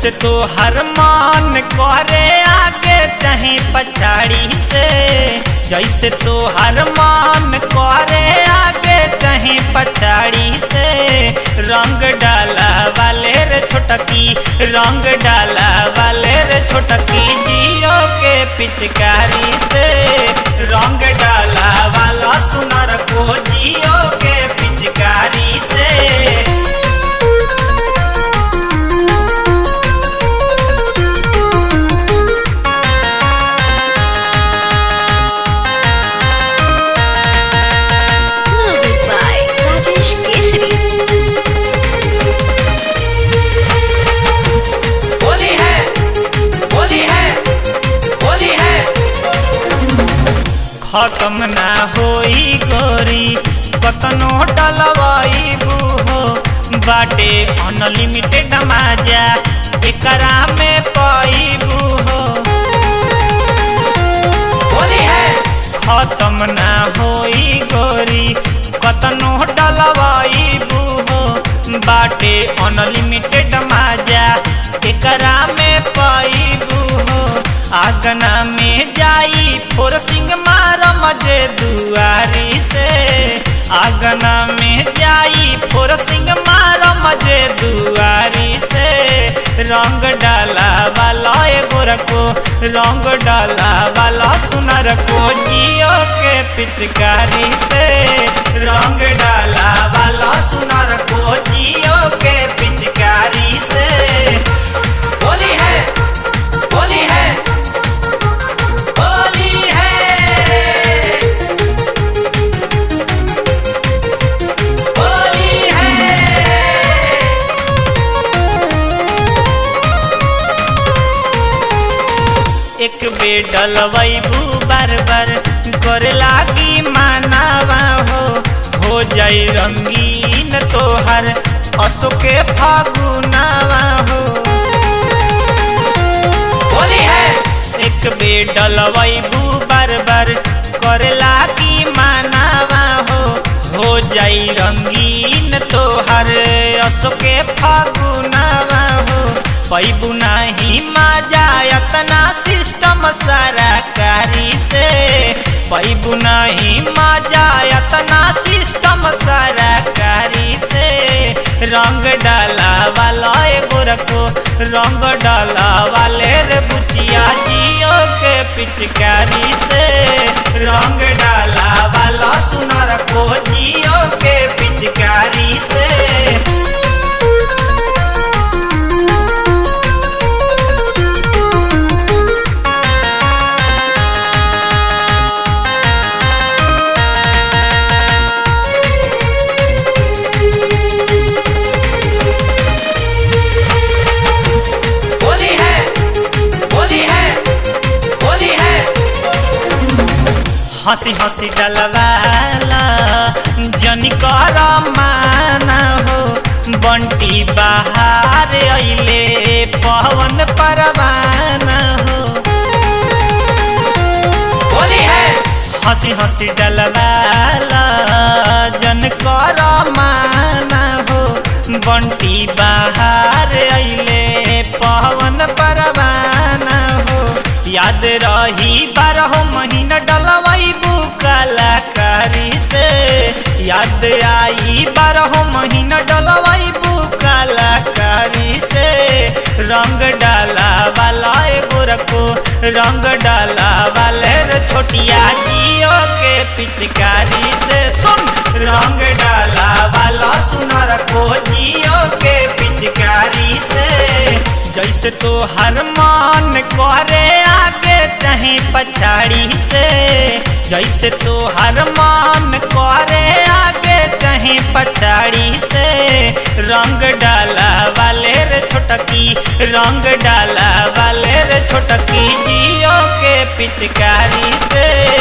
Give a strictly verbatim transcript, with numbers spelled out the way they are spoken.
जैसे तो हर मान करे आगे चाहे पछाड़ी से, जैसे तो हर मान करे आगे चाहे पछाड़ी से, रंग डाला वाले रे छोटकी, रंग डाला वाले रे छोटकी, जियो के पिचकारी से रंग डाला वाला सुनर को जियो के पिचकारी से। खत्म ना होई गोरी कतनो डलवाई बूहो, बाटे अनलिमिटेड मजा एकरा में पाई बूहो। खत्म ना होई गोरी कतनो डलवाई बूहो, बाटे अनलिमिटेड मजा एकरा में पाई बूहो। आगना में जाई फोरसिंग मार मजे दुआरी से, आगना में जाई फोरसिंग मार मजे दुआरी से, रंग डाला वाला गोर को, रंग डाला वाला सुनर को, जियो के पिचकारी से रंग डाला वाला सुनर को, जियो के पिचकारी से। होली है, होली है, एक बेर डलवाइबू बार बार करे लागी मानावा हो, हो जाई रंगीन तोहर असो के फागुनावा हो। होली है, एक बेर डलवाइबू बार बार करे लागी मानावा हो, हो जाई रंगीन तोहर असो के फागुनावा हो। पैबू नहीं मजा यतना सिस्टम सरकारी से, पैबू नहीं मजा यतना सिस्टम सरकारी से, रंग डाला वाला गोर को, रंग डाला वाले रे बुचिया, जियो के पिचकारी से रंग डाला वाला सुनर को, जियो के पिचकारी से। हंसी हंसी डलवाला जनी कर माना हो, बंटी बाहर अइले पवन परवाना हो। होली है, हंसी हंसी डलवाला जन कर माना हो, बंटी बाहर अइले पवन परवाना हो। याद रही बारह महीना डलवाइबू कलाकारी से, याद आई बारह महीना डलवाइबू कलाकारी से, रंग डाला वाला गोर को, रंग डाला वाले रे छोटिया, जियो के पिचकारी से सुन, रंग डाला वाला सुनर को, जियो के पिचकारी से। जैसे तो हर मान करे आगे चाहे पछाड़ी से, जैसे तो हर मान करे आगे चाहे पछाड़ी से, रंग डाला वाले रे छोटकी, रंग डाला वाले रे छोटकी, जियो के पिचकारी से।